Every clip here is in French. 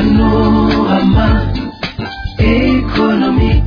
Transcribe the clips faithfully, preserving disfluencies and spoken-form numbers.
Panorama économique.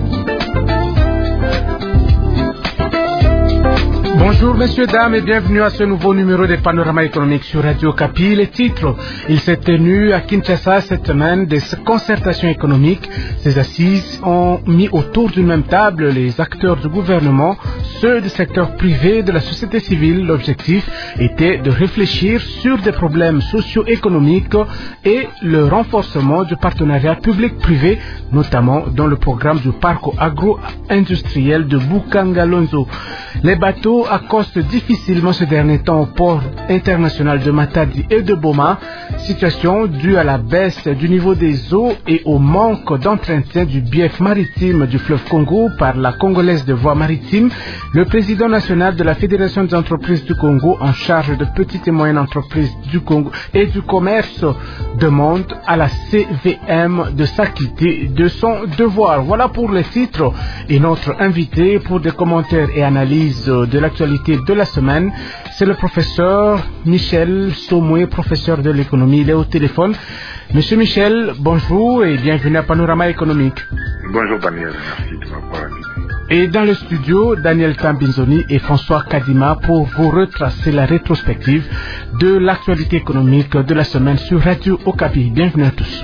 Bonjour messieurs, dames et bienvenue à ce nouveau numéro de Panorama économique sur Radio Okapi. Les titres, il s'est tenu à Kinshasa cette semaine des concertations économiques. Ces assises ont mis autour d'une même table les acteurs du gouvernement, ceux du secteur privé, de la société civile. L'objectif était de réfléchir sur des problèmes socio-économiques et le renforcement du partenariat public-privé, notamment dans le programme du parc agro-industriel de Bukangalonzo. Les bateaux accostent difficilement ces derniers temps au port international de Matadi et de Boma, situation due à la baisse du niveau des eaux et au manque d'entretien du bief maritime du fleuve Congo par la Congolaise de voies maritimes. Le président national de la Fédération des entreprises du Congo en charge de petites et moyennes entreprises du Congo et du commerce demande à la C V M de s'acquitter de son devoir. Voilà pour les titres et notre invité pour des commentaires et analyses de l'actualité de la semaine, c'est le professeur Michel Somoué, professeur de l'économie. Il est au téléphone. Monsieur Michel, bonjour et bienvenue à Panorama économique. Bonjour Daniel, merci de m'avoir invité. Et dans le studio, Daniel Tambinzoni et François Kadima pour vous retracer la rétrospective de l'actualité économique de la semaine sur Radio Okapi. Bienvenue à tous.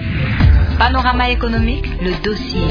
Panorama économique, le dossier.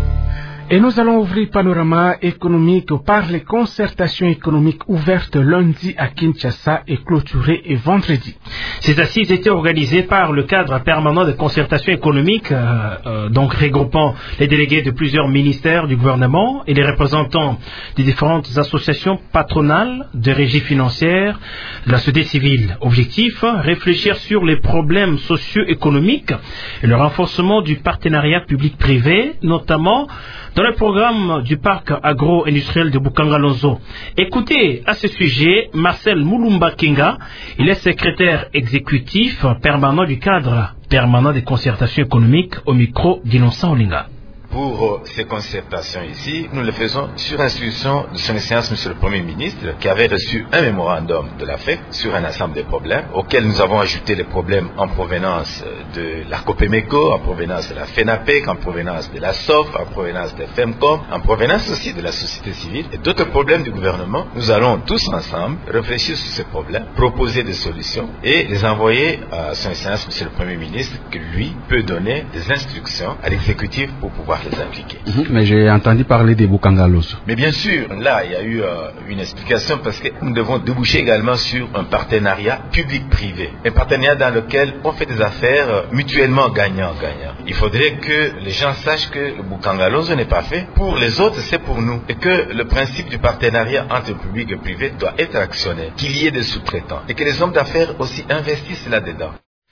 Et nous allons ouvrir Panorama économique par les concertations économiques ouvertes lundi à Kinshasa et clôturées et vendredi. Ces assises étaient organisées par le cadre permanent de concertation économique, euh, euh, donc regroupant les délégués de plusieurs ministères du gouvernement et les représentants des différentes associations patronales, de régie financière, de la société civile. Objectif, réfléchir sur les problèmes socio-économiques et le renforcement du partenariat public-privé, notamment dans le programme du parc agro-industriel de Bukangalonzo. Écoutez à ce sujet Marcel Mulumba Kinga, il est secrétaire exécutif permanent du cadre permanent des concertations économiques au micro d'Innocent Olinga. Pour ces concertations ici, nous le faisons sur instruction de son Excellence Monsieur le Premier ministre, qui avait reçu un mémorandum de la F E C sur un ensemble de problèmes, auxquels nous avons ajouté les problèmes en provenance de la Copemeco, en provenance de la FENAPEC, en provenance de la S O F, en provenance de FEMCOM, en provenance aussi de la société civile et d'autres problèmes du gouvernement. Nous allons tous ensemble réfléchir sur ces problèmes, proposer des solutions et les envoyer à son Excellence Monsieur le Premier ministre, qui lui peut donner des instructions à l'exécutif pour pouvoir les appliquer. Mmh, mais j'ai entendu parler des Bukangalonzo. Mais bien sûr, là, il y a eu euh, une explication parce que nous devons déboucher également sur un partenariat public-privé. Un partenariat dans lequel on fait des affaires euh, mutuellement gagnant-gagnant. Il faudrait que les gens sachent que le Bukangalonzo n'est pas fait pour les autres, c'est pour nous. Et que le principe du partenariat entre public et privé doit être actionné. Qu'il y ait des sous-traitants. Et que les hommes d'affaires aussi investissent là-dedans.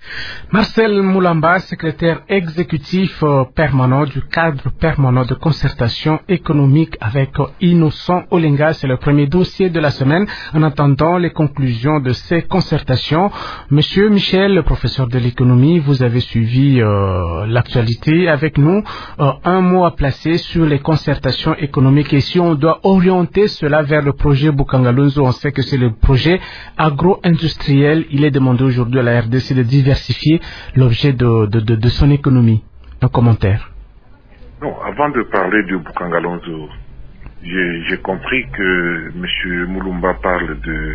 Marcel Moulamba, secrétaire exécutif euh, permanent du cadre permanent de concertation économique avec euh, Innocent Olinga, c'est le premier dossier de la semaine. En attendant les conclusions de ces concertations, Monsieur Michel, le professeur de l'économie, vous avez suivi euh, l'actualité avec nous. Euh, un mot à placer sur les concertations économiques et si on doit orienter cela vers le projet Bukangalonzo, on sait que c'est le projet agro-industriel. Il est demandé aujourd'hui à la R D C de diversifier l'objet de, de, de, de son économie. Un commentaire. Non, avant de parler de Bukangalonzo, j'ai, j'ai compris que M. Mulumba parle de,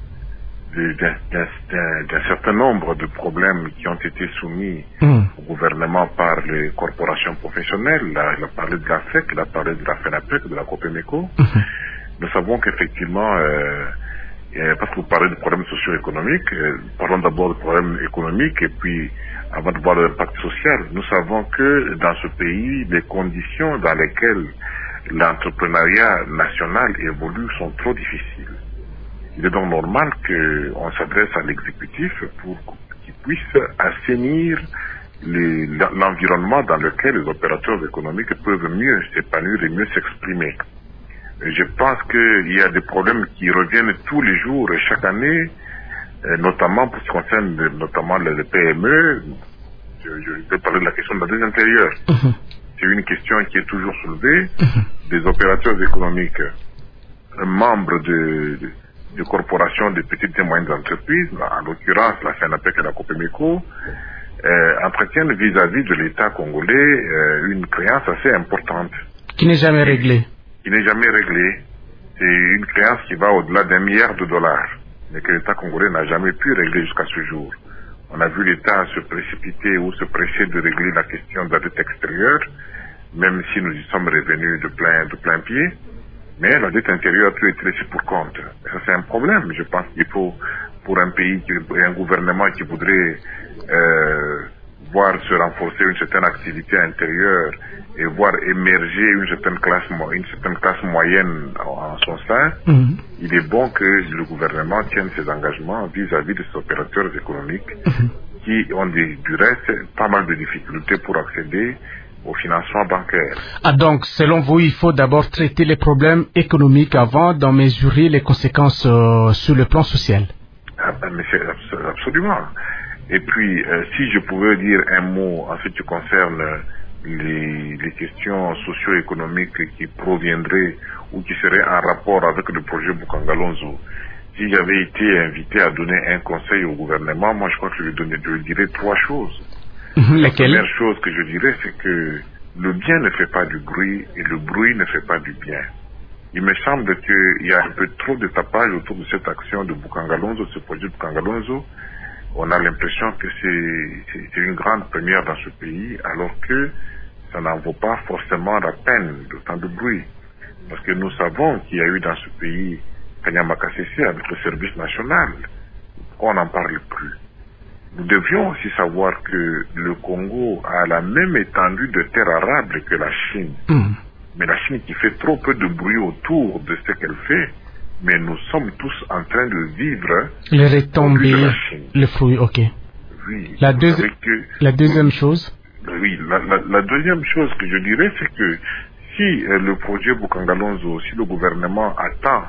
de, d'un, d'un, d'un certain nombre de problèmes qui ont été soumis mmh. au gouvernement par les corporations professionnelles. Là, il a parlé de la F E C, il a parlé de la FENAPEC, de la Copemeco. Mmh. Nous savons qu'effectivement, euh, parce que vous parlez de problèmes socio-économiques, euh, parlons d'abord de problèmes économiques et puis avant de voir l'impact social, nous savons que dans ce pays, les conditions dans lesquelles l'entrepreneuriat national évolue sont trop difficiles. Il est donc normal qu'on s'adresse à l'exécutif pour qu'il puisse assainir les, l'environnement dans lequel les opérateurs économiques peuvent mieux s'épanouir et mieux s'exprimer. Je pense qu'il y a des problèmes qui reviennent tous les jours et chaque année, notamment pour ce qui concerne notamment les P M E. Je, je vais parler de la question de la dette intérieure. Mmh. C'est une question qui est toujours soulevée. Mmh. Des opérateurs économiques, membres de, de, de corporations de petites et moyennes entreprises, en l'occurrence la FENAPEC et la Copemeco, euh, entretiennent vis-à-vis de l'État congolais euh, une créance assez importante. Qui n'est jamais réglée. Qui n'est jamais réglée. C'est une créance qui va au-delà d'un milliard de dollars, mais que l'État congolais n'a jamais pu régler jusqu'à ce jour. On a vu l'État se précipiter ou se presser de régler la question de la dette extérieure, même si nous y sommes revenus de plein, de plein pied. Mais la dette intérieure a pu être laissée pour compte. Et ça, c'est un problème. Je pense qu'il faut, pour un pays, qui, un gouvernement qui voudrait euh, voir se renforcer une certaine activité intérieure et voir émerger une certaine classe, une certaine classe moyenne en, en son sein, mmh. il est bon que le gouvernement tienne ses engagements vis-à-vis de ses opérateurs économiques mmh. qui ont des, du reste pas mal de difficultés pour accéder au financement bancaire. Ah donc, selon vous, il faut d'abord traiter les problèmes économiques avant d'en mesurer les conséquences euh, sur le plan social. Ah ben, mais c'est absolument. Et puis, euh, si je pouvais dire un mot en ce qui concerne les, les questions socio-économiques qui proviendraient ou qui seraient en rapport avec le projet Bukangalonzo, si j'avais été invité à donner un conseil au gouvernement, moi je crois que je lui, donner, je lui dirais trois choses. La première chose que je dirais, c'est que le bien ne fait pas du bruit et le bruit ne fait pas du bien. Il me semble qu'il y a un peu trop de tapage autour de cette action de Bukangalonzo, ce projet de Bukangalonzo. On a l'impression que c'est une grande première dans ce pays, alors que ça n'en vaut pas forcément la peine d'autant de bruit. Parce que nous savons qu'il y a eu dans ce pays Kanyama Kasese avec le service national. On n'en parle plus. Nous devions aussi savoir que le Congo a la même étendue de terre arable que la Chine. Mmh. Mais la Chine qui fait trop peu de bruit autour de ce qu'elle fait, mais nous sommes tous en train de vivre les retombées, le fruit, ok. Oui. La, deuxi que, la deuxième chose Oui, la, la, la deuxième chose que je dirais, c'est que si euh, le projet Bukangalonzo, si le gouvernement attend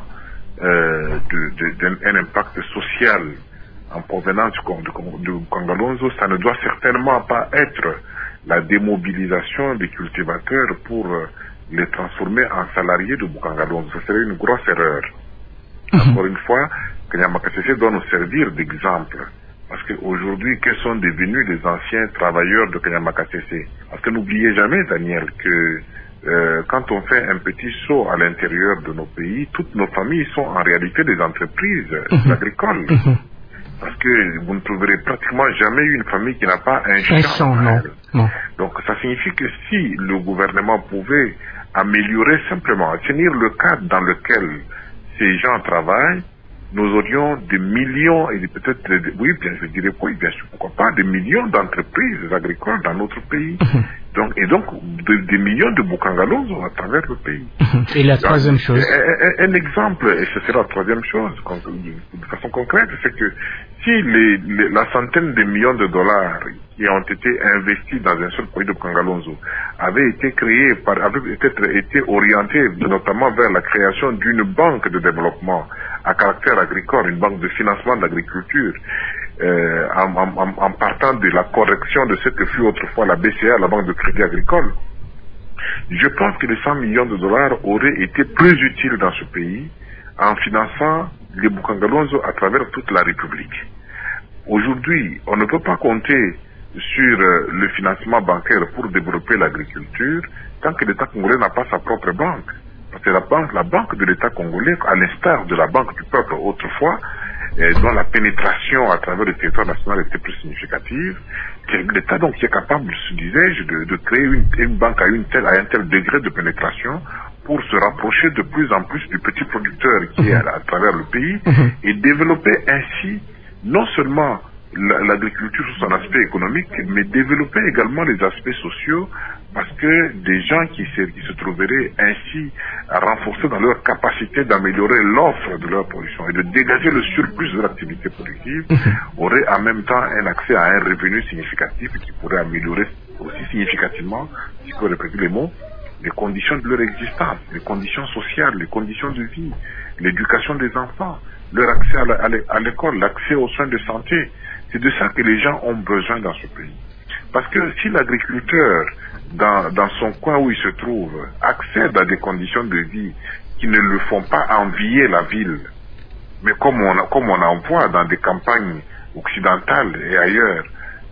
euh, de, de, de, un impact social en provenance de, de, de Bukangalonzo, ça ne doit certainement pas être la démobilisation des cultivateurs pour euh, les transformer en salariés de Bukangalonzo. Ce serait une grosse erreur. Mmh. Encore une fois, Kanyama Kasese doit nous servir d'exemple. Parce qu'aujourd'hui, quels sont devenus les anciens travailleurs de Kanyama Kasese? Parce que n'oubliez jamais, Daniel, que euh, quand on fait un petit saut à l'intérieur de nos pays, toutes nos familles sont en réalité des entreprises mmh. agricoles. Mmh. Parce que vous ne trouverez pratiquement jamais une famille qui n'a pas un champ. Un champ, non. non. Donc ça signifie que si le gouvernement pouvait améliorer simplement, tenir le cadre dans lequel ces gens travaillent, nous aurions des millions, et peut-être, oui, bien, je dirais oui, bien sûr, pourquoi pas, des millions d'entreprises agricoles dans notre pays. Donc, et donc, de, des millions de Bukangalonzo à travers le pays. Et la troisième chose. Un, un, un exemple, et ce sera la troisième chose, de façon concrète, c'est que si les, les, la centaine de millions de dollars qui ont été investis dans un seul projet de Bukangalonzo avaient été créés par, avaient peut-être été orientés notamment vers la création d'une banque de développement à caractère agricole, une banque de financement de l'agriculture, euh, en, en, en partant de la correction de ce que fut autrefois la B C A, la Banque de Crédit Agricole, je pense que les cent millions de dollars auraient été plus utiles dans ce pays en finançant les Bukangalonzo à travers toute la République. Aujourd'hui, on ne peut pas compter sur euh, le financement bancaire pour développer l'agriculture tant que l'État congolais n'a pas sa propre banque. Parce que la banque, la banque de l'État congolais, à l'instar de la banque du peuple autrefois, euh, dont la pénétration à travers le territoire national était plus significative, l'État donc qui est capable, disais-je, de, de créer une, une banque à, une telle, à un tel degré de pénétration pour se rapprocher de plus en plus du petit producteur qui est à, à travers le pays mmh. et développer ainsi non seulement l'agriculture sous son aspect économique, mais développer également les aspects sociaux, parce que des gens qui se, qui se trouveraient ainsi à renforcer dans leur capacité d'améliorer l'offre de leur production et de dégager le surplus de l'activité productive, auraient en même temps un accès à un revenu significatif qui pourrait améliorer aussi significativement, si je peux répéter les mots, les conditions de leur existence, les conditions sociales, les conditions de vie, l'éducation des enfants, leur accès à l'école, l'accès aux soins de santé. C'est de ça que les gens ont besoin dans ce pays. Parce que si l'agriculteur, dans, dans son coin où il se trouve, accède à des conditions de vie qui ne le font pas envier la ville, mais comme on, comme on en voit dans des campagnes occidentales et ailleurs,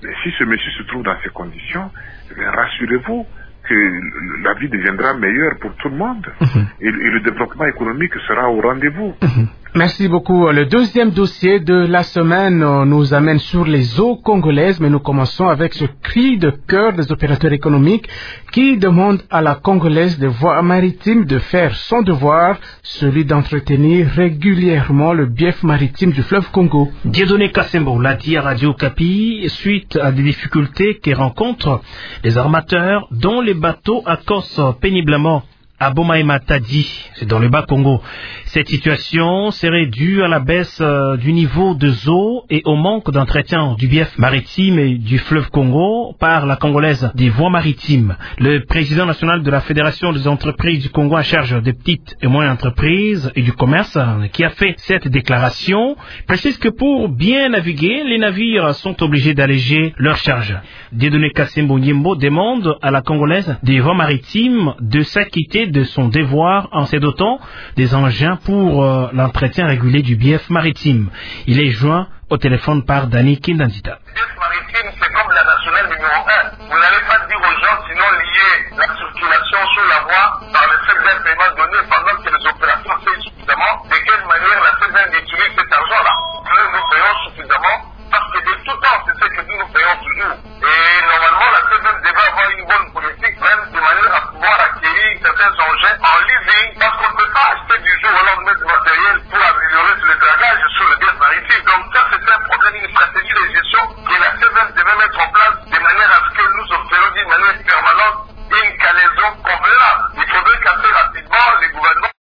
Mais si ce monsieur se trouve dans ces conditions, rassurez-vous que la vie deviendra meilleure pour tout le monde. Mmh. Et, et le développement économique sera au rendez-vous. Mmh. Merci beaucoup. Le deuxième dossier de la semaine nous amène sur les eaux congolaises, mais nous commençons avec ce cri de cœur des opérateurs économiques qui demandent à la Congolaise des voies maritimes de faire son devoir, celui d'entretenir régulièrement le bief maritime du fleuve Congo. Dieudonné Kassembo l'a dit à Radio Kapi suite à des difficultés que rencontrent les armateurs dont les bateaux accostent péniblement à Boma et Matadi, c'est dans le Bas-Congo. Cette situation serait due à la baisse euh, du niveau de eau et au manque d'entretien du bief maritime et du fleuve Congo par la Congolaise des voies maritimes. Le président national de la Fédération des entreprises du Congo en charge des petites et moyennes entreprises et du commerce, qui a fait cette déclaration, précise que pour bien naviguer, les navires sont obligés d'alléger leurs charges. Dieudonné Kassembo Nyembo demande à la Congolaise des voies maritimes de s'acquitter de son devoir en se dotant des engins pour euh, l'entretien régulier du bief maritime. Il est joint au téléphone par Dani Kindandita. Le bief maritime, c'est comme la nationale numéro un. Vous n'allez pas dire aux gens, sinon lier la circulation sur la voie par le fait d'un paiement donné pendant que les opérations fait suffisamment. De quelle manière la F E D E N utilise cet argent-là? Nous, nous payons suffisamment parce que de tout temps, c'est ce que nous nous payons toujours. Et normalement, la F E D E N devait avoir une bonne politique, même de manière à pouvoir acquérir certains engins en leasing, parce qu'on ne peut pas acheter du jour au lendemain du matériel pour améliorer le dragage sur le bief maritime. Donc ça, c'est un problème, une stratégie de gestion que la F E D E N devait mettre en place de manière à ce que nous obtenions d'une manière permanente une calaison convenable. Il faudrait qu'assez rapidement, les gouvernements...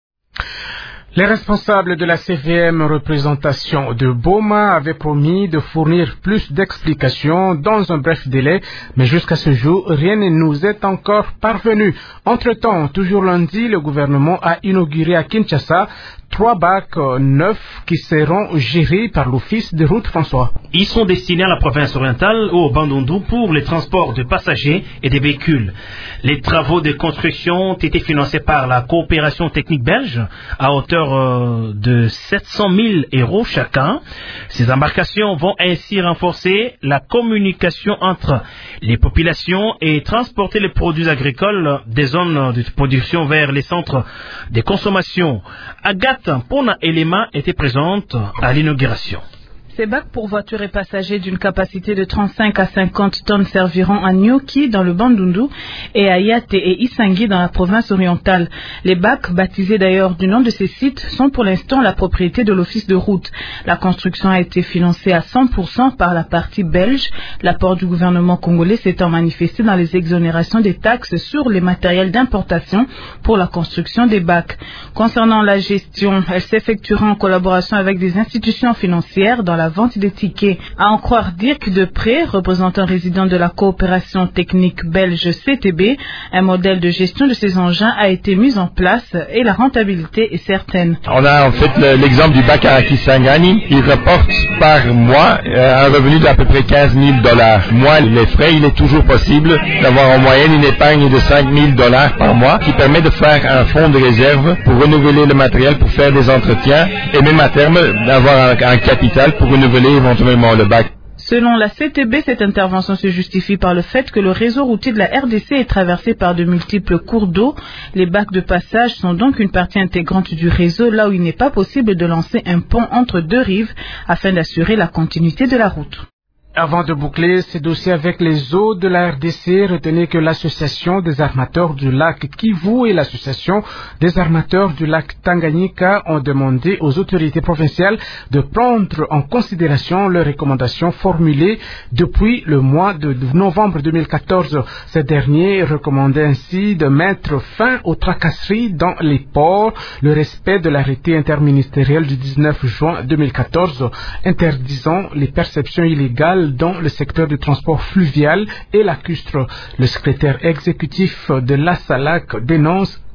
Les responsables de la C V M représentation de Boma avaient promis de fournir plus d'explications dans un bref délai, mais jusqu'à ce jour, rien ne nous est encore parvenu. Entre-temps, toujours lundi, le gouvernement a inauguré à Kinshasa trois bacs neufs qui seront gérés par l'Office des routes François. Ils sont destinés à la province orientale ou au Bandundu pour les transports de passagers et des véhicules. Les travaux de construction ont été financés par la coopération technique belge à hauteur euh, de sept cent mille euros chacun. Ces embarcations vont ainsi renforcer la communication entre les populations et transporter les produits agricoles des zones de production vers les centres de consommation. Agathe Pona Elema était présente à l'inauguration. Ces bacs pour voitures et passagers d'une capacité de trente-cinq à cinquante tonnes serviront à Nyoki dans le Bandundu et à Yate et Isangi dans la province orientale. Les bacs, baptisés d'ailleurs du nom de ces sites, sont pour l'instant la propriété de l'office de route. La construction a été financée à cent pour cent par la partie belge, l'apport du gouvernement congolais s'étant manifesté dans les exonérations des taxes sur les matériels d'importation pour la construction des bacs. Concernant la gestion, elle s'effectuera en collaboration avec des institutions financières dans la vente des tickets. À en croire Dirk Depré, représentant résident de la coopération technique belge C T B, un modèle de gestion de ces engins a été mis en place et la rentabilité est certaine. On a en fait le, l'exemple du bac à Kisangani. Il rapporte par mois euh, un revenu d'à peu près quinze mille dollars. Moi, les frais, il est toujours possible d'avoir en moyenne une épargne de cinq mille dollars par mois qui permet de faire un fonds de réserve pour renouveler le matériel, pour faire des entretiens et même à terme d'avoir un, un capital pour renouveler éventuellement le bac. Selon la C T B, cette intervention se justifie par le fait que le réseau routier de la R D C est traversé par de multiples cours d'eau. Les bacs de passage sont donc une partie intégrante du réseau, là où il n'est pas possible de lancer un pont entre deux rives afin d'assurer la continuité de la route. Avant de boucler ces dossiers avec les eaux de la R D C, retenez que l'association des armateurs du lac Kivu et l'association des armateurs du lac Tanganyika ont demandé aux autorités provinciales de prendre en considération leurs recommandations formulées depuis le mois de novembre deux mille quatorze. Ces derniers recommandaient ainsi de mettre fin aux tracasseries dans les ports, le respect de l'arrêté interministériel du dix-neuf juin deux mille quatorze interdisant les perceptions illégales dans le secteur du transport fluvial et lacustre. Le secrétaire exécutif de l'A S A L A C dénonce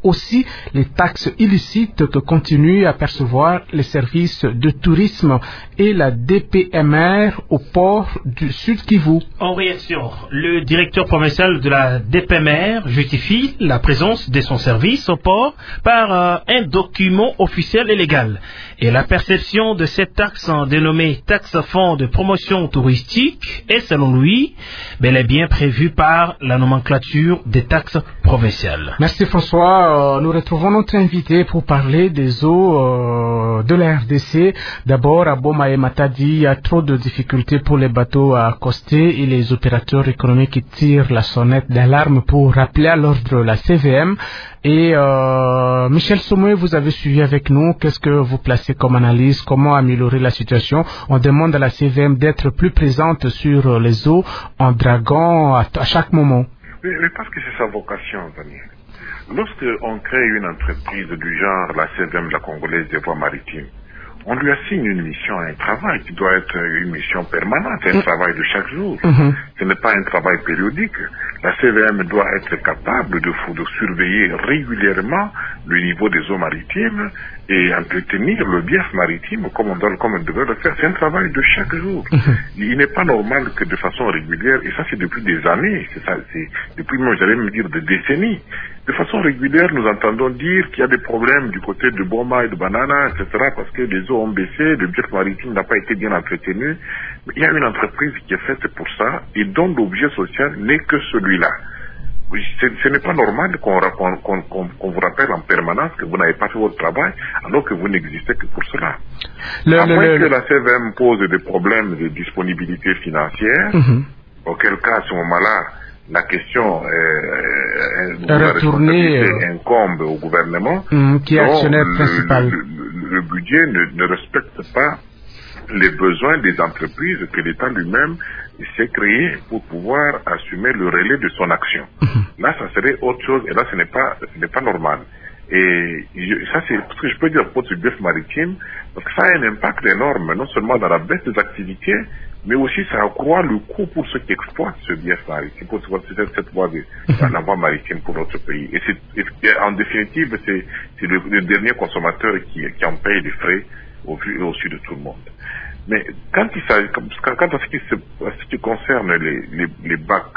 aussi les taxes illicites que continuent à percevoir les services de tourisme et la D P M R au port du Sud Kivu. En réaction, le directeur provincial de la D P M R justifie la présence de son service au port par euh, un document officiel et légal. Et la perception de cette taxe dénommée taxe fonds de promotion touristique est, selon lui, bel et bien prévue par la nomenclature des taxes provinciales. Merci François. Euh, nous retrouvons notre invité pour parler des eaux euh, de la R D C. D'abord, à Boma et Matadi, il y a trop de difficultés pour les bateaux à accoster et les opérateurs économiques qui tirent la sonnette d'alarme pour rappeler à l'ordre la C V M. Et euh, Michel Somoué, vous avez suivi avec nous. Qu'est-ce que vous placez comme analyse? Comment améliorer la situation? On demande à la C V M d'être plus présente sur les eaux en draguant à, à chaque moment. Oui, mais parce que c'est sa vocation, Daniel. Lorsqu'on crée une entreprise du genre la C V M, la Congolaise des voies maritimes, on lui assigne une mission, un travail qui doit être une mission permanente, un mmh. travail de chaque jour. Mmh. Ce n'est pas un travail périodique. La C V M doit être capable de, de surveiller régulièrement le niveau des eaux maritimes et entretenir le biais maritime comme on, doit, comme on devrait le faire. C'est un travail de chaque jour. Mmh. Il n'est pas normal que de façon régulière, et ça c'est depuis des années, c'est ça, c'est depuis, moi j'allais me dire, des décennies, de façon régulière, nous entendons dire qu'il y a des problèmes du côté de Boma et de Banana, et cetera, parce que les eaux ont baissé, le biais maritime n'a pas été bien entretenu. Mais il y a une entreprise qui est faite pour ça et dont l'objet social n'est que celui-là. Ce, ce n'est pas normal qu'on, qu'on, qu'on, qu'on vous rappelle en permanence que vous n'avez pas fait votre travail alors que vous n'existez que pour cela. Le, à le, moins le, que le... la C V M pose des problèmes de disponibilité financière, mm-hmm. auquel cas, à ce moment-là, la question euh, de la responsabilité euh, incombe au gouvernement, mmh, qui est actionnaire le, principal. Le, le, le budget ne, ne respecte pas les besoins des entreprises que l'État lui-même s'est créé pour pouvoir assumer le relais de son action. Mmh. Là, ça serait autre chose, et là, ce n'est pas, ce n'est pas normal. Et je, ça, c'est ce que je peux dire pour ce bief maritime, parce que ça a un impact énorme, non seulement dans la baisse des activités, mais aussi ça accroît le coût pour ceux qui exploitent ce bief maritime, pour cette, cette voie de la voie maritime pour notre pays. Et, c'est, et en définitive, c'est, c'est le, le dernier consommateur qui, qui en paye les frais au vu et au su de tout le monde. Mais quand il s'agit, quand, quand à ce qui, se, à ce qui concerne les, les, les bacs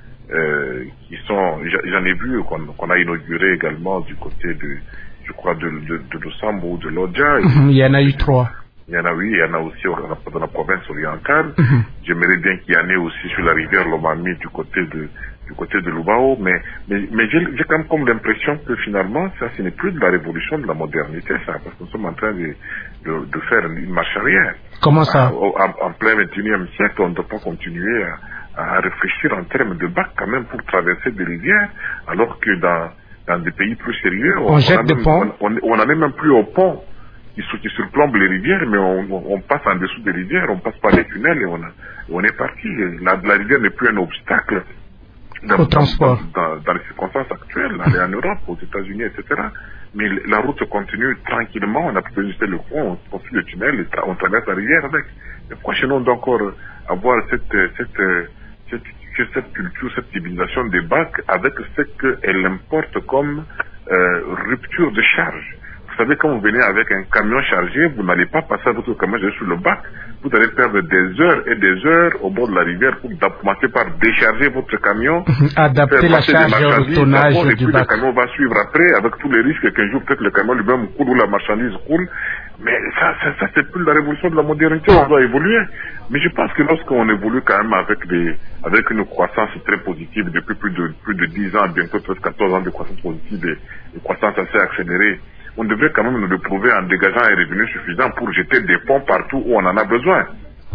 euh, qui sont, j'en ai vu qu'on, qu'on a inauguré également du côté de, je crois, de, de, de Losambo ou de Lodja. Mmh, il y en a eu trois. Il y en a, oui, il y en a aussi dans la province orientale. Mm-hmm. J'aimerais bien qu'il y en ait aussi sur la rivière Lomami du côté de, du côté de Lubao, mais, mais, mais j'ai, j'ai quand même comme l'impression que finalement, ça, ce n'est plus de la révolution de la modernité, ça, parce que nous sommes en train de, de, de faire une marche arrière. Comment ça? En, en plein vingt et unième siècle, on ne doit pas continuer à, à réfléchir en termes de bac quand même pour traverser des rivières, alors que dans, dans des pays plus sérieux, on, on jette des ponts. On n'en est même plus au pont. Qui, qui surplombent les rivières, mais on, on passe en dessous des rivières, on passe par les tunnels et on, a, on est parti. La, la rivière n'est plus un obstacle dans, au transport. Dans, dans, dans les circonstances actuelles, aller en Europe, aux États-Unis, et cetera. Mais la route continue tranquillement, on n'a plus besoin de le pont, on construit le tunnel, et on traverse la rivière avec. Mais pourquoi chez nous on doit encore avoir cette, cette, cette, cette, cette culture, cette civilisation des bacs avec ce qu'elle importe comme euh, rupture de charge? Vous savez, quand vous venez avec un camion chargé, vous n'allez pas passer votre camion sur le bac. Vous allez perdre des heures et des heures au bord de la rivière pour commencer par décharger votre camion. Adapter la charge au tonnage du bac. Et puis le camion va suivre après, avec tous les risques qu'un jour peut-être le camion lui-même coule ou la marchandise coule. Mais ça, ça, ça c'est plus la révolution de la modernité, on doit évoluer. Mais je pense que lorsqu'on évolue quand même avec des, avec une croissance très positive depuis plus de, plus de dix ans, bientôt presque quatorze ans de croissance positive et une croissance assez accélérée, on devrait quand même nous le prouver en dégageant un revenu suffisant pour jeter des ponts partout où on en a besoin.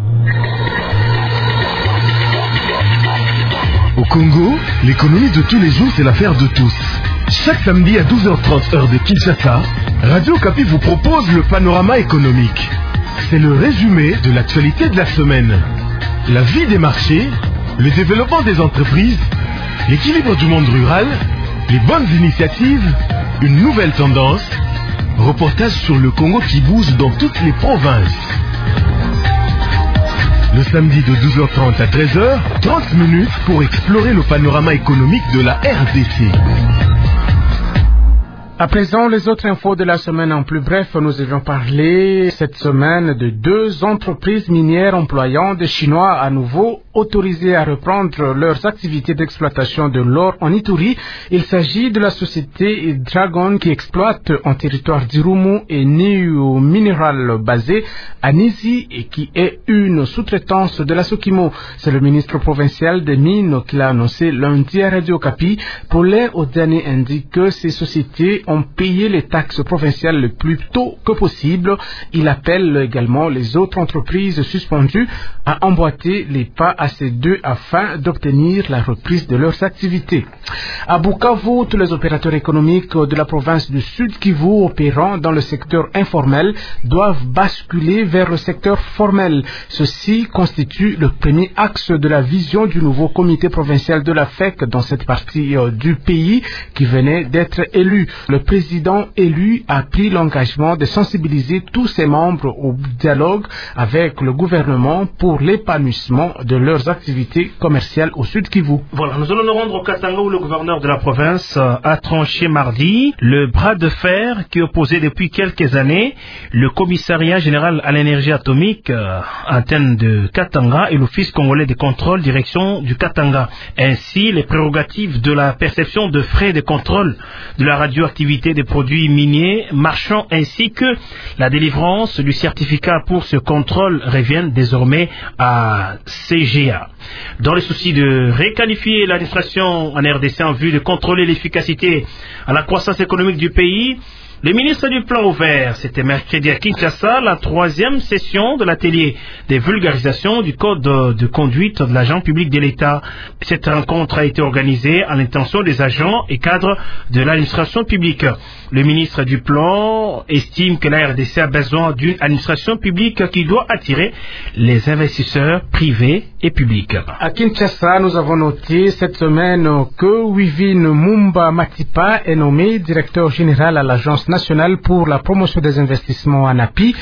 Au Congo, l'économie de tous les jours, c'est l'affaire de tous. Chaque samedi à douze heures trente heure de Kinshasa, Radio Okapi vous propose le panorama économique. C'est le résumé de l'actualité de la semaine. La vie des marchés, le développement des entreprises, l'équilibre du monde rural, les bonnes initiatives, une nouvelle tendance, reportage sur le Congo qui bouge dans toutes les provinces. Le samedi de douze heures trente à treize heures, trente minutes pour explorer le panorama économique de la R D C. À présent, les autres infos de la semaine en plus bref, nous avions parlé cette semaine de deux entreprises minières employant des Chinois à nouveau autorisés à reprendre leurs activités d'exploitation de l'or en Ituri. Il s'agit de la société Dragon qui exploite en territoire d'Irumu et New Mineral basé à Nizi et qui est une sous-traitance de la Sokimo. C'est le ministre provincial des Mines qui l'a annoncé lundi à Radio Okapi. Pour l'air, Odani indique que ces sociétés ont payé les taxes provinciales le plus tôt que possible. Il appelle également les autres entreprises suspendues à emboîter les pas à ces deux afin d'obtenir la reprise de leurs activités. À Bukavu, tous les opérateurs économiques de la province du Sud Kivu opérant dans le secteur informel doivent basculer vers le secteur formel. Ceci constitue le premier axe de la vision du nouveau comité provincial de la F E C dans cette partie du pays qui venait d'être élu. Le président élu a pris l'engagement de sensibiliser tous ses membres au dialogue avec le gouvernement pour l'épanouissement de leurs activités commerciales au Sud Kivu. Voilà, nous allons nous rendre au Katanga où le gouverneur de la province a tranché mardi le bras de fer qui opposait depuis quelques années le commissariat général à l'énergie atomique, euh, antenne de Katanga, et l'office congolais de contrôle direction du Katanga. Ainsi, les prérogatives de la perception de frais de contrôle de la radioactivité des produits miniers, marchands, ainsi que la délivrance du certificat pour ce contrôle reviennent désormais à C G A. Dans le souci de requalifier l'administration en R D C en vue de contrôler l'efficacité à la croissance économique du pays, le ministre du Plan ouvert, c'était mercredi à Kinshasa, la troisième session de l'atelier des vulgarisations du code de, de conduite de l'agent public de l'État. Cette rencontre a été organisée à l'intention des agents et cadres de l'administration publique. Le ministre du Plan estime que la R D C a besoin d'une administration publique qui doit attirer les investisseurs privés et publics. À Kinshasa, nous avons noté cette semaine que Wivine Mumba Matipa est nommé directeur général à l'Agence nationale pour la promotion des investissements à Napi.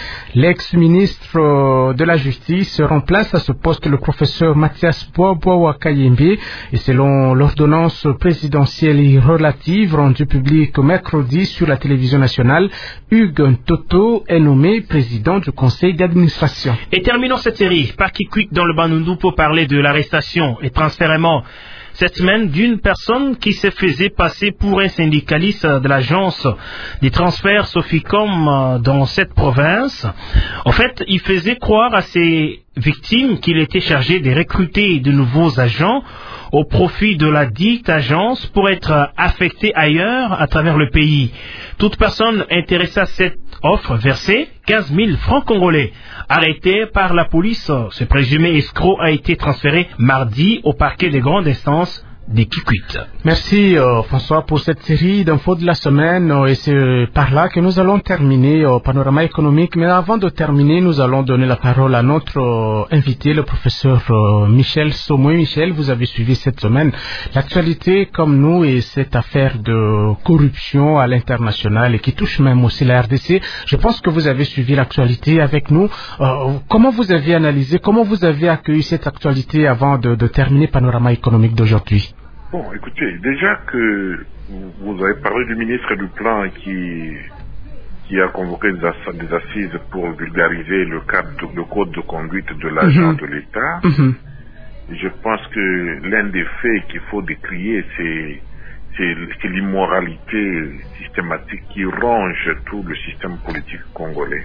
L'ex-ministre de la Justice remplace à ce poste le professeur Mathias Boaboa Kayembe et selon l'ordonnance présidentielle relative rendue publique mercredi sur la télévision nationale, Hugues Toto est nommé président du conseil d'administration. Et terminons cette série par Kikwit dans le Bandundu pour parler de l'arrestation et transfèrement cette semaine d'une personne qui se faisait passer pour un syndicaliste de l'agence des transferts Soficom dans cette province. En fait, il faisait croire à ses victimes qu'il était chargé de recruter de nouveaux agents au profit de la dite agence pour être affectés ailleurs à travers le pays. Toute personne intéressée à cette offre versait quinze mille francs congolais. Arrêté par la police, ce présumé escroc a été transféré mardi au parquet de grande instance des Kikwit. Merci euh, François pour cette série d'infos de la semaine euh, et c'est par là que nous allons terminer au euh, panorama économique. Mais avant de terminer, nous allons donner la parole à notre euh, invité, le professeur euh, Michel Somoy. Michel, vous avez suivi cette semaine l'actualité comme nous et cette affaire de corruption à l'international et qui touche même aussi la R D C. Je pense que vous avez suivi l'actualité avec nous. Euh, comment vous avez analysé, comment vous avez accueilli cette actualité avant de, de terminer le panorama économique d'aujourd'hui? Bon, écoutez, déjà que vous avez parlé du ministre du Plan qui, qui a convoqué des, ass- des assises pour vulgariser le, cadre de, le code de conduite de l'agent mm-hmm. de l'État. Mm-hmm. Je pense que l'un des faits qu'il faut décrier, c'est, c'est, c'est l'immoralité systématique qui ronge tout le système politique congolais.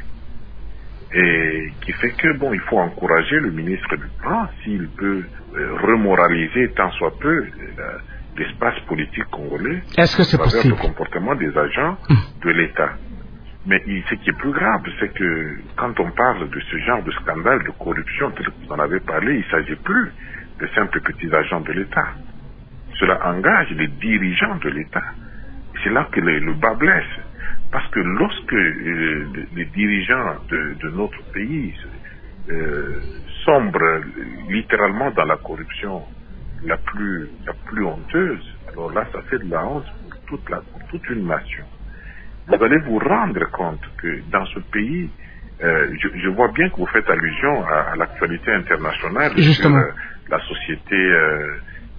Et qui fait que, bon, il faut encourager le ministre du Plan s'il peut euh, remoraliser tant soit peu euh, l'espace politique congolais. Est-ce que c'est possible? Le comportement des agents mmh. de l'État. Mais il, ce qui est plus grave, c'est que quand on parle de ce genre de scandale de corruption, tel que vous en avez parlé, il ne s'agit plus de simples petits agents de l'État. Cela engage les dirigeants de l'État. C'est là que le, le bas blesse. Parce que lorsque euh, les dirigeants de, de notre pays euh, sombrent littéralement dans la corruption la plus, la plus honteuse, alors là, ça fait de la honte pour toute, la, pour toute une nation. Vous allez vous rendre compte que dans ce pays, euh, je, je vois bien que vous faites allusion à, à l'actualité internationale Justement. sur euh, la société euh,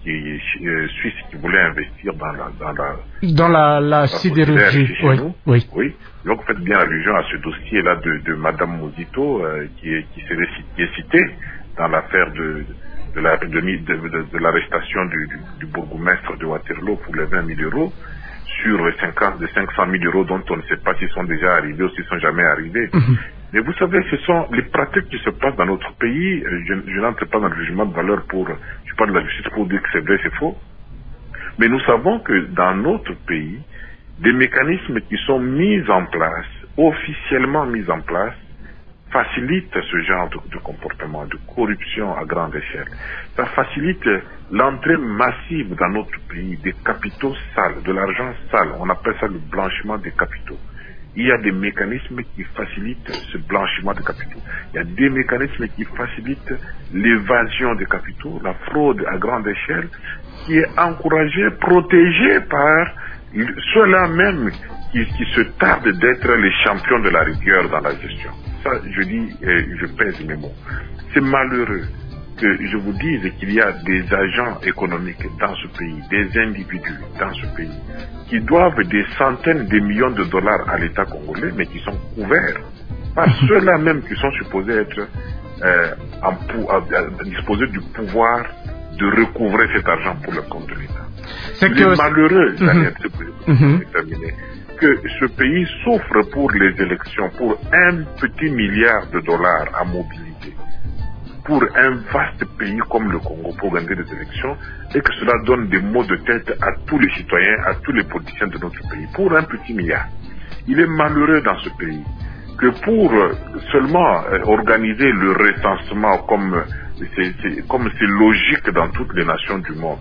qui, euh, suisse qui voulait investir dans la dans la dans la, la, la sidérurgie. Oui, oui. Oui. Donc faites bien allusion à ce dossier-là de, de Madame Mosito euh, qui est qui, serait, qui est cité dans l'affaire de de la de, de, de, de l'arrestation du, du, du bourgmestre de Waterloo pour les vingt mille euros sur cinquante de cinq cent mille euros dont on ne sait pas s'ils sont déjà arrivés ou s'ils sont jamais arrivés. Mm-hmm. Mais vous savez, ce sont les pratiques qui se passent dans notre pays. Je, je n'entre pas dans le jugement de valeur pour, je suis pas de la justice pour dire que c'est vrai, c'est faux. Mais nous savons que dans notre pays, des mécanismes qui sont mis en place, officiellement mis en place, facilitent ce genre de, de comportement, de corruption à grande échelle. Ça facilite l'entrée massive dans notre pays des capitaux sales, de l'argent sale. On appelle ça le blanchiment des capitaux. Il y a des mécanismes qui facilitent ce blanchiment de capitaux. Il y a des mécanismes qui facilitent l'évasion des capitaux, la fraude à grande échelle, qui est encouragée, protégée par ceux-là même qui, qui se tardent d'être les champions de la rigueur dans la gestion. Ça, je dis, je pèse mes mots. C'est malheureux que je vous dise qu'il y a des agents économiques dans ce pays, des individus dans ce pays, qui doivent des centaines de millions de dollars à l'État congolais, mais qui sont couverts par ceux-là même qui sont supposés être euh, en pou- à, à, disposés du pouvoir de recouvrer cet argent pour le compte de l'État. C'est Il que... est malheureux, mm-hmm. Daniel, mm-hmm. terminer, que ce pays souffre pour les élections, pour un petit milliard de dollars à mobiliser, pour un vaste pays comme le Congo pour gagner des élections, et que cela donne des maux de tête à tous les citoyens, à tous les politiciens de notre pays, pour un petit milliard. Il est malheureux dans ce pays que pour seulement organiser le recensement comme c'est, c'est, comme c'est logique dans toutes les nations du monde,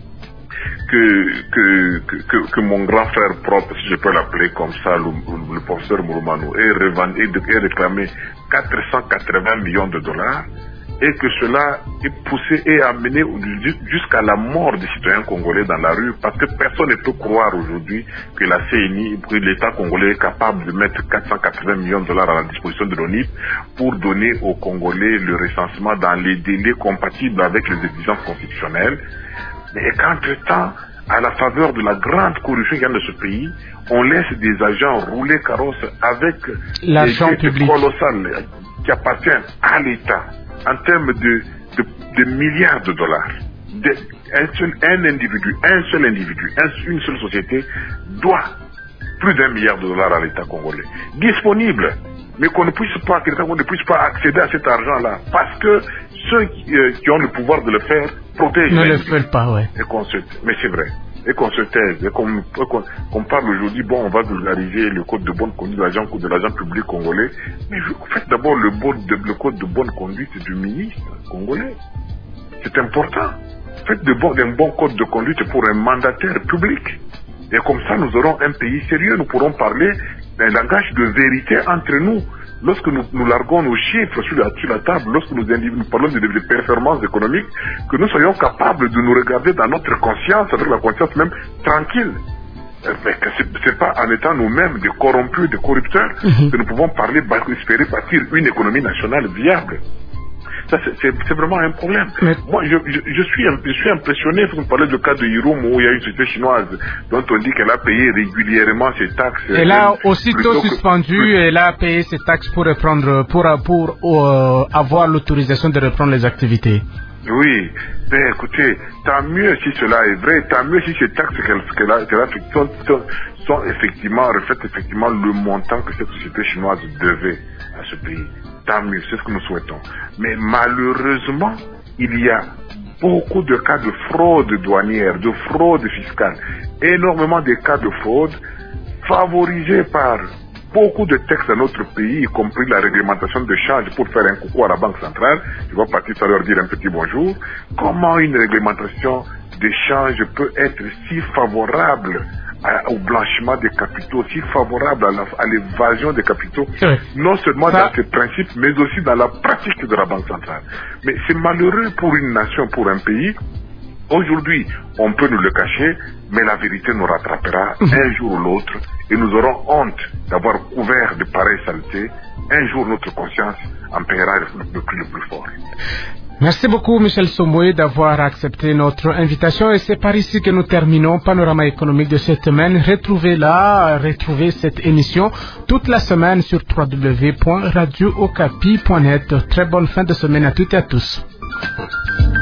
que, que, que, que mon grand frère propre, si je peux l'appeler comme ça, le, le professeur Mouroumanou, ait, revendu, ait réclamé quatre cent quatre-vingts millions de dollars, et que cela est poussé et amené jusqu'à la mort des citoyens congolais dans la rue, parce que personne ne peut croire aujourd'hui que la C N I, que l'État congolais est capable de mettre quatre cent quatre-vingts millions de dollars à la disposition de l'O N I P pour donner aux Congolais le recensement dans les délais compatibles avec les exigences constitutionnelles. Mais qu'entre-temps, à la faveur de la grande corruption qu'il y a dans ce pays, on laisse des agents rouler carrosse avec l'argent public colossal qui appartient à l'État en termes de, de, de milliards de dollars. De, un, seul, un individu, un seul individu, un, une seule société doit plus d'un milliard de dollars à l'État congolais. Disponible, mais qu'on ne puisse pas, que l'État congolais ne puisse pas accéder à cet argent-là, parce que ceux qui, euh, qui ont le pouvoir de le faire protègent. Ne le font pas, ouais. Et qu'on se, mais c'est vrai. Et qu'on se taise, et qu'on, qu'on, qu'on parle aujourd'hui, bon, on va vulgariser le code de bonne conduite de l'agent, de l'agent public congolais, mais faites d'abord le, bon, le code de bonne conduite du ministre congolais. C'est important. Faites de bon, un bon code de conduite pour un mandataire public. Et comme ça, nous aurons un pays sérieux, nous pourrons parler d'un langage de vérité entre nous. Lorsque nous, nous larguons nos chiffres sur la, sur la table, lorsque nous, nous parlons de, de performances économiques, que nous soyons capables de nous regarder dans notre conscience, avec la conscience même tranquille. Mais que c'est, c'est pas en étant nous-mêmes des corrompus, des corrupteurs, mm-hmm. que nous pouvons parler, espérer bâtir une économie nationale viable. Ça, c'est, c'est, c'est vraiment un problème. Mais... Moi, je, je, je, suis, je suis impressionné, vous me parlez du cas de Irum, où il y a une société chinoise dont on dit qu'elle a payé régulièrement ses taxes. Elle a aussitôt suspendu, que... elle a payé ses taxes pour reprendre, pour, pour euh, avoir l'autorisation de reprendre les activités. Oui, mais écoutez, tant mieux si cela est vrai, tant mieux si ces taxes qu'elle, qu'elle a, qu'elle a sont, sont, sont effectivement, reflètent effectivement le montant que cette société chinoise devait à ce pays. Tant mieux, c'est ce que nous souhaitons. Mais malheureusement, il y a beaucoup de cas de fraude douanière, de fraude fiscale, énormément de cas de fraude favorisés par beaucoup de textes dans notre pays, y compris la réglementation de change pour faire un coucou à la Banque centrale. Je vais partir à leur dire un petit bonjour. Comment une réglementation de change peut être si favorable à, au blanchiment des capitaux, si favorable à, la, à l'évasion des capitaux, oui. Non seulement ça... dans ses principes, mais aussi dans la pratique de la Banque centrale. Mais c'est malheureux pour une nation, pour un pays, Aujourd'hui, on peut nous le cacher, mais la vérité nous rattrapera un jour ou l'autre et nous aurons honte d'avoir couvert de pareilles saletés. Un jour, notre conscience en paiera le prix le plus fort. Merci beaucoup, Michel Somboé, d'avoir accepté notre invitation. Et c'est par ici que nous terminons Panorama économique de cette semaine. Retrouvez-la, retrouvez cette émission toute la semaine sur w w w point radio okapi point net. Très bonne fin de semaine à toutes et à tous.